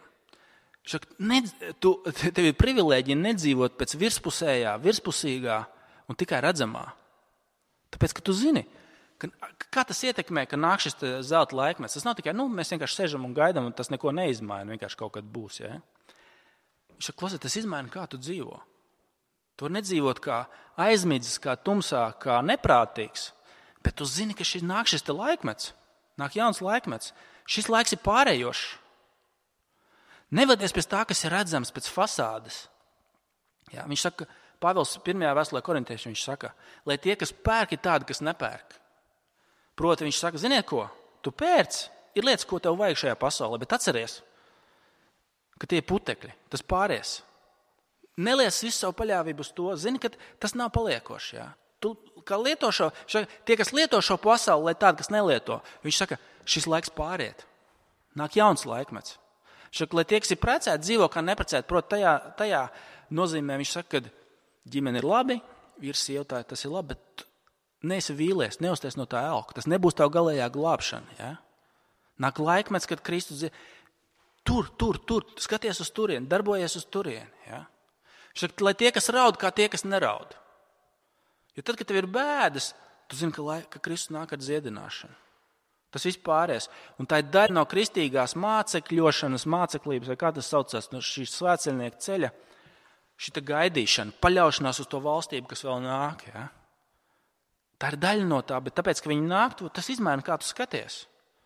[SPEAKER 1] Tev ir privilēģija nedzīvot pēc virspusīgā un tikai redzamā. Tāpēc, ka tu zini, kā tas ietekmē, ka nāk šis zelta laikmets. Tas nav tikai, mēs vienkārši sežam un gaidām, un tas neko neizmaina, vienkārši kaut kad būs. Ja? Viņš saka, klausies, tas izmaina, kā tu dzīvo. Tu vari nedzīvot kā aizmidzis, kā tumsā, kā neprātīgs, bet tu zini, ka nāk šis te laikmets, nāk jauns laikmets. Šis laiks ir pārējošs. Nevadies pēc tā, kas ir redzams, pēc fasādes. Ja? Viņš saka, Pāvils 1. vēstulē korintiešiem, viņš saka, lai tie, kas pērk, ir tādi, kas nepērk. Proti, viņš saka, ziniet ko, tu pērc, ir lietas, ko tev vajag šajā pasaulē, bet atceries, ka tie ir putekļi, tas pāries. Neliec visu savu paļāvību uz to, zini, ka tas nav paliekoši. Ja? Tie, kas lieto šo pasauli, lai tādi, kas nelieto, viņš saka, šis laiks pāriet, nāk jauns laikmets. Viņš saka, lai tie, kas ir precēti, dzīvo kā neprecēti, proti, tajā nozīmē viņš saka, ka ģimene ir labi, vīrs sieva, tas ir labi, bet neesi vīlies, neuzties no tā elka. Tas nebūs tavu galējā glābšana. Ja? Nāk laikmets, kad Kristus tur, skaties uz turieni, darbojies uz turieni. Ja? Lai tie, kas raud, kā tie, kas neraud. Jo tad, kad tev ir bēdas, tu zini, ka Kristus nāk ar dziedināšanu. Tas viss pāries. Un tā ir daļa no kristīgās mācekļošanas, māceklības, vai kā tas saucās, no šīs svētceļnieka ceļa, šita gaidīšana, paļaušanās uz to valstību, kas vēl nāk. Ja? Tā ir daļa no tā, bet tāpēc, ka viņi nāk, tas izmaina, kā tu skaties.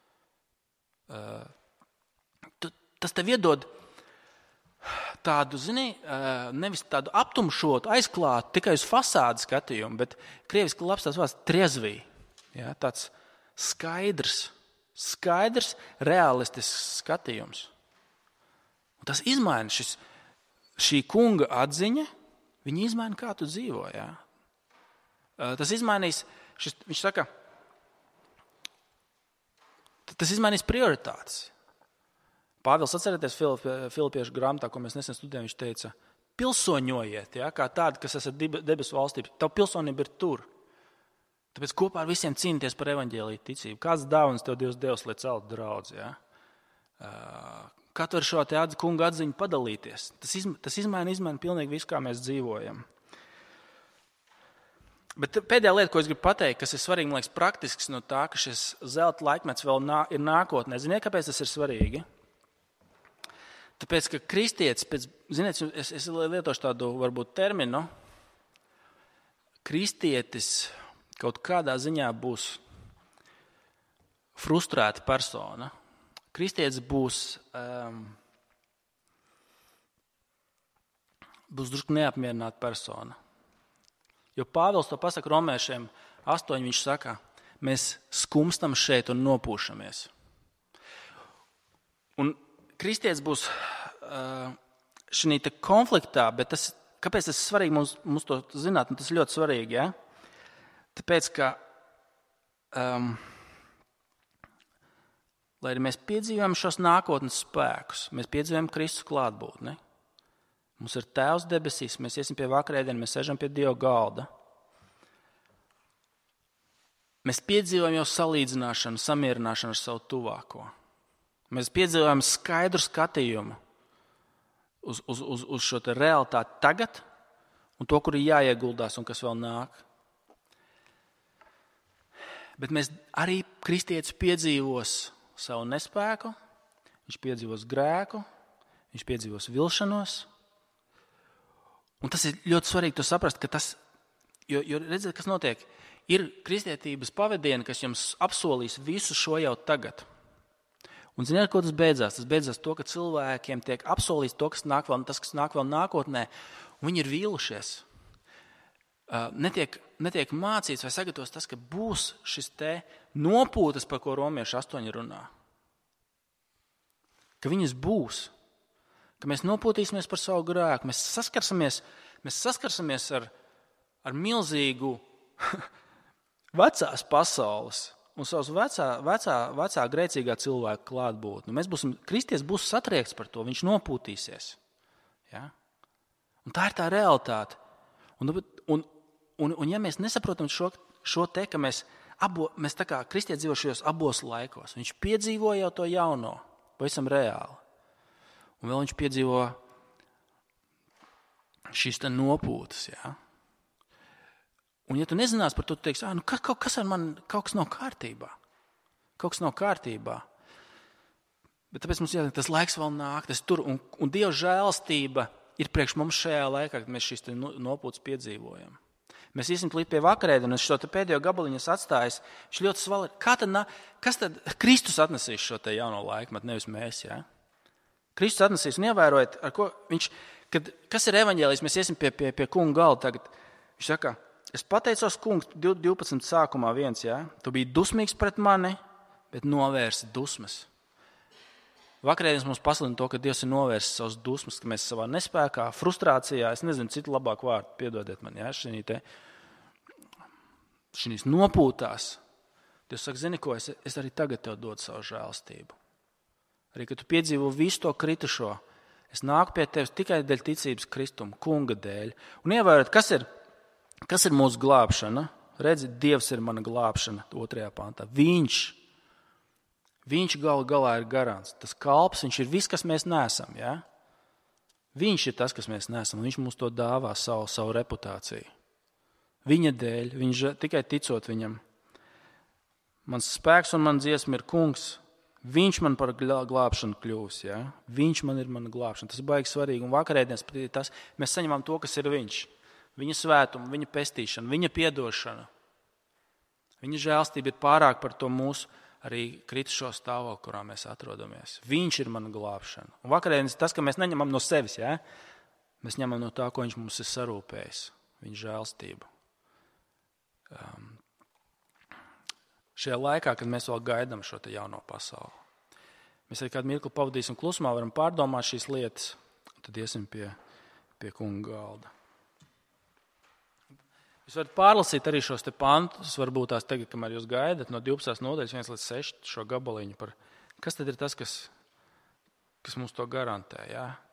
[SPEAKER 1] Tas tev iedod tādu, nevis tādu aptumšotu, aizklātu, tikai uz fasādi skatījumu, bet krieviski labs tās vārds triezvī. Ja? Tāds skaidrs, realistisks skatījums. Un tas izmaina šī kunga atziņa, viņa izmaina, kā tu dzīvo. Ja? Tas izmainīs, viņš saka, tas izmainīs prioritātes. Pāvils, atcerieties Filipiešu grāmatā, ko mēs nesen studējām, viņš teica, pilsoņojiet, ja, kā tādi, kas esat debesu valstības. Tavu pilsonība ir tur. Tāpēc kopā ar visiem cīnīties par evaņģēliju ticību. Kāds dāvans tev Dievs devis, lai celtu draudzi? Ja? Kā tu ar šo te kunga atziņu padalīties? Tas izmaina pilnīgi visu, kā mēs dzīvojam. Bet pēdējā lieta, ko es gribu pateikt, kas ir svarīgi, man liekas, praktisks no tā, ka šis zelta laikmets vēl ir nākotnē. Ziniet, kāpēc tas ir svarīgi? Tāpēc, ka kristietis, ziniet, es lietošu tādu varbūt terminu, kristietis kaut kādā ziņā būs frustrēta persona. Kristietis būs drusku neapmierināta persona. Jo Pāvils to pasaka Romiešiem 8, viņš saka, mēs skumstam šeit un nopūšamies. Un kristietis būs šī konfliktā, bet kāpēc tas ir svarīgi mums to zināt, un tas ir ļoti svarīgi, ja? Tāpēc, ka, lai arī mēs piedzīvojam šos nākotnes spēkus, mēs piedzīvojam Kristus klātbūtni. Mums ir Tēvs debesīs, mēs iesim pie vakarēdiena, mēs sēžam pie Dieva galda. Mēs piedzīvojam jau salīdzināšanu, samierināšanu ar savu tuvāko. Mēs piedzīvojam skaidru skatījumu uz šo realitāti tagad un to, kur ir jāieguldās un kas vēl nāk. Bet mēs arī kristietis piedzīvos savu nespēku, viņš piedzīvos grēku, viņš piedzīvos vilšanos. Un tas ir ļoti svarīgi to saprast, ka tas, jo redziet, kas notiek, ir kristietības pavadieni, kas jums apsolīs visu šo jau tagad. Un ziniet, ko tas beidzās? Tas beidzās to, ka cilvēkiem tiek apsolīts to, kas nāk vēl nākotnē, un viņi ir vīlušies. Netiek mācīts vai sagatavots tas, ka būs šis te nopūtas, par ko Romieši 8 runā. Ka viņas būs. Ka mēs nopūtīsimies par savu grēku. Mēs saskarsimies ar milzīgu vecās pasaules un savas vecā grēcīgā cilvēka klātbūtni. Kristietis būs satriekts par to, viņš nopūtīsies. Ja? Un tā ir tā realitāte. Un ja mēs nesaprotam šo te, ka mēs tā kā kristietis dzīvo šajos abos laikos, viņš piedzīvo jau to jauno, pavisam reāli. Un vēl viņš piedzīvo šīs te nopūtas, ja? Un ja tu nezinās par to, tu teiksi, kas ar mani, kaut kas nav kārtībā. Kaut kas nav kārtībā. Bet tāpēc mums jāsaka, tas laiks vēl nāk, tas tur, un Dieva žēlastība ir priekš mums šajā laikā, kad mēs šīs te nopūtas piedzīvojam. Mēs iesim līdz pie vakarēdiena, un es šo te pēdējo gabaliņu atstājis. Viņš ļoti svalīgi. Kas tad Kristus atnesīs šo te jauno laikmetu, nevis mēs, ja? Kristus atnesīs, un ievērojiet, ar ko viņš, kas ir evaņģēlijs, mēs iesim pie kunga galda tagad. Viņš saka, es pateicos kungs 12. sākumā 1, ja? Tu biji dusmīgs pret mani, bet novērsi dusmas. Vakarēdienas mums pasludina to, ka Dievs ir novērsis savas dusmas, ka mēs savā nespēkā, frustrācijā, es nezinu citu labāku vārdu, piedodiet man, ja? Šīs nopūtās. Dievs saka, zini ko, es arī tagad tev dodu savu žēlastību. Arī, kad tu piedzīvo visu to kritušo, es nāku pie tevis tikai dēļ ticības Kristuma, kunga dēļ. Un ievērot, kas ir mūsu glābšana? Redzi, Dievs ir mana glābšana 2. pantā. Viņš galā ir garants. Tas kalps, viņš ir viss, kas mēs neesam. Ja? Viņš ir tas, kas mēs neesam. Viņš mums to dāvā savu reputāciju. Viņa dēļ, viņš tikai ticot viņam. Mans spēks un man dziesma ir kungs. Viņš man par glābšanu kļūs. Ja? Viņš man ir mana glābšana. Tas ir baigi svarīgi. Un vakarēdienas tas, mēs saņemam to, kas ir viņš. Viņa svētumu, viņa pestīšana, viņa piedošana. Viņa žēlstība ir pārāk par to mūsu arī kritušo stāvokli, kurā mēs atrodamies. Viņš ir mana glābšana. Un vakarēdienas tas, ka mēs neņemam no sevis, ja? Mēs ņemam no tā, ko viņš mums ir sarūpējis. Viņa žēlstību. Šajā laikā, kad mēs vēl gaidām šo te jauno pasauli. Mēs arī kādu mirkli pavadīsim klusumā, varam pārdomāt šīs lietas, tad iesim pie kunga galda. Jūs varat pārlasīt arī šos te pantus, varbūt tās tagad, kamēr jūs gaidat, no 12. nodaļas 1 līdz 6 šo gabaliņu par, kas tad ir tas, kas mums to garantē, jā?